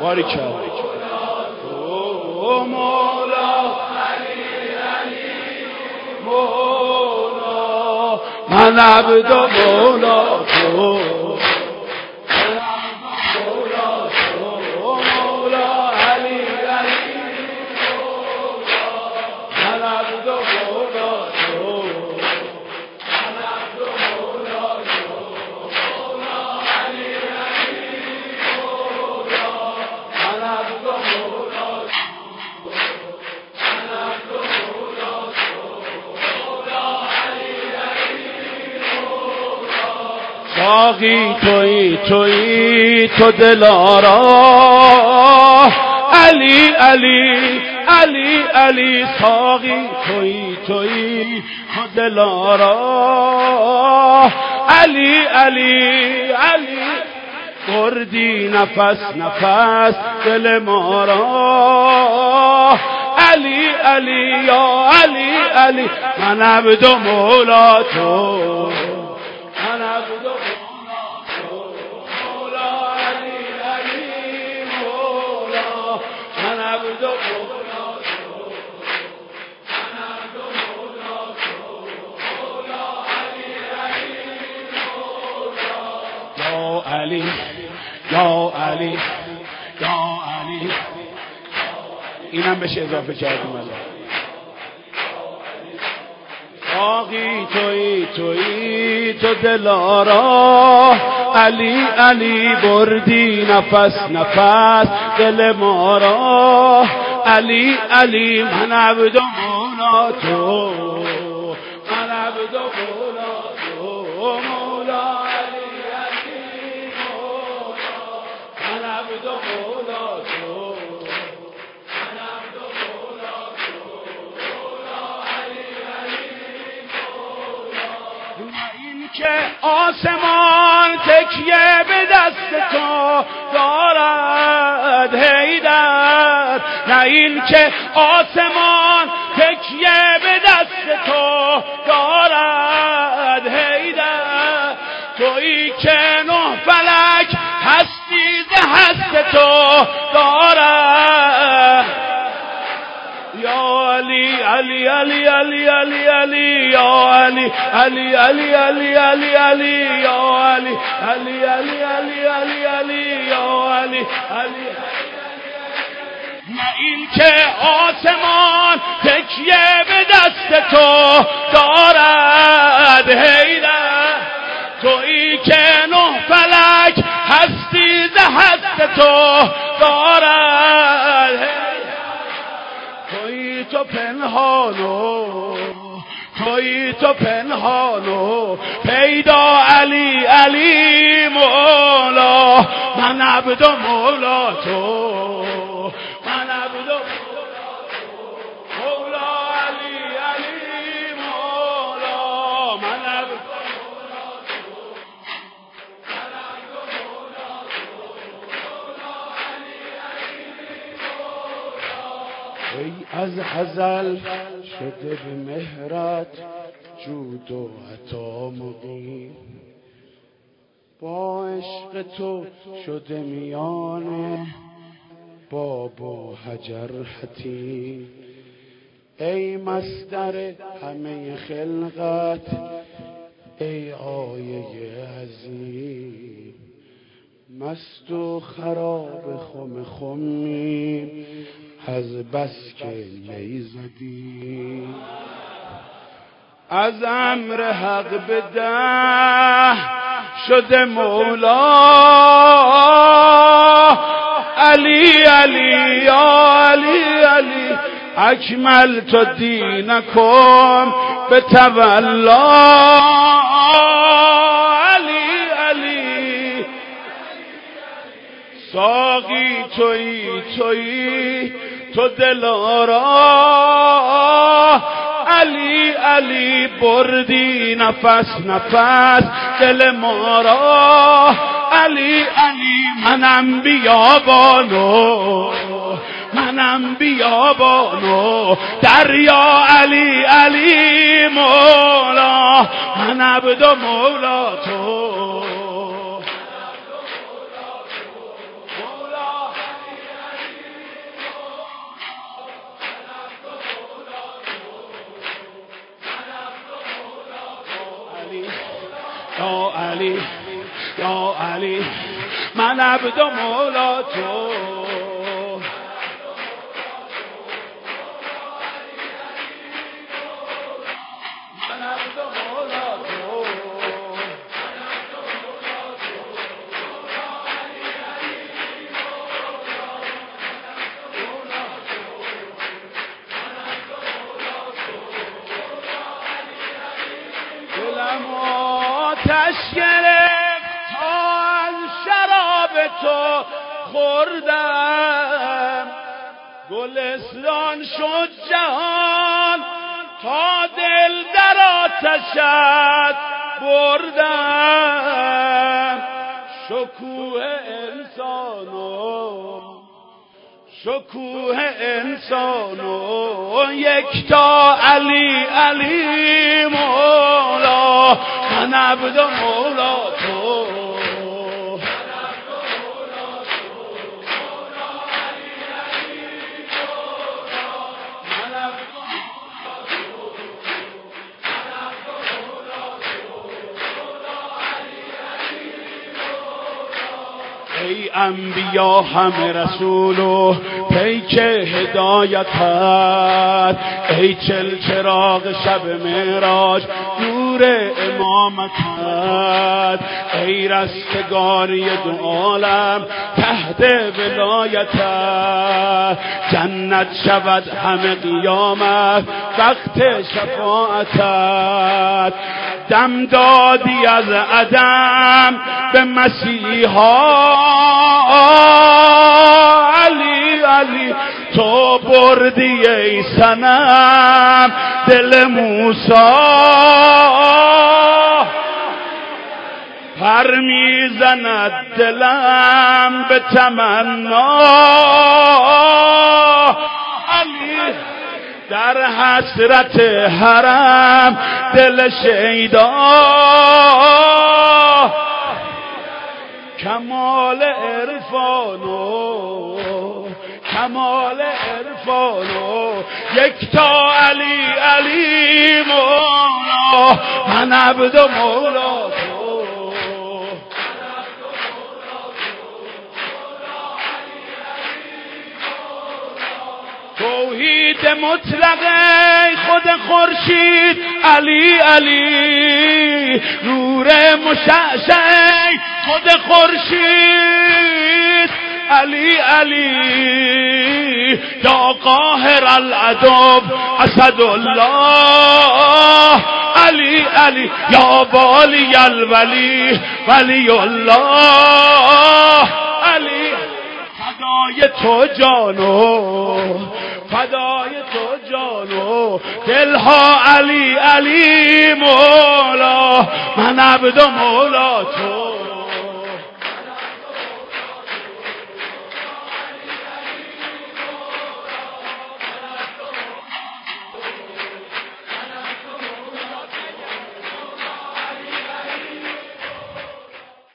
باریکلا او مولا مولا من عبد مولا تو ساقی تویی تو دلارا علی علی علی علی ساقی تویی تو دلارا علی علی علی بردی نفس نفس دل ما را علی علی یا علی علی من عبد مولا تو من عبد علی یا علی یا علی اینم بهش اضافه کردیم ساقی تویی تو دلارا علی علی بردی نفس نفس دل ما را علی علی من عبد مولا تو من عبد مولا تو مولا که آسمان تکیه به دست تو دارد حیدر نه این که آسمان تکیه به دست تو دارد حیدر تویی که نه فلک هستی ز هست تو دارد یا علی علی علی علی علی علی یا علی علی علی علی علی علی یا علی علی علی علی علی علی یا علی علی نه این که آسمان تکیه به دست تو دارد حیدر تویی که نه فلک هستی ز هست تو دارد تویی تو پنهانو پیدا علی علی مولا من عبد مولا تو من عبد مولا علی علی مولا من عبد ای از ازل شده به مهرت جود و عطا مقیم با عشق تو شده میانه باب و حجر حتیم ای مصدر همه خلقت ای آیه عظیم مست و خراب خم خمی از بس که می زدی از امر حق به ده شده مولا علی علی یا علی علی اکملت دینکم بتولا علی علی ساقی تویی تو دلارا علی علی بردی نفس نفس دل ما را علی علی منم بیابانو دریا علی علی مولا من عبد مولا تو مولا علی یا علی من عبد و مولا تو دلم آتش گرفت تا از شراب تو خوردم گلستان شد جهان تا دل در آتشت بردم شکوه انسانو یکتا علی علی مولا من عبد و مولا تو ای انبیا همه رسول و پیک هدایتت ای چراغ شب معراج نور امامتت ای رستگاری دو عالم تحت ولایتت جنت شود همه قیامت وقت شفاعتت دم دادی از عدم به مسیحا علی علی تو بردی ای صنم دل موسی پر میزند دلم به تمنا علی در حسرت حرم دل شیدا کمال عرفانو یکتا علی علی مولا من عبد و مولا تو توحید مطلق خود خورشید علی علی نور مشعشع خود خورشید علی علی یا قاهر العدو اسد الله علی علی یا والی الولی ولی الله علی فدای تو جانو دلها علی علی مولا من عبد و مولا تو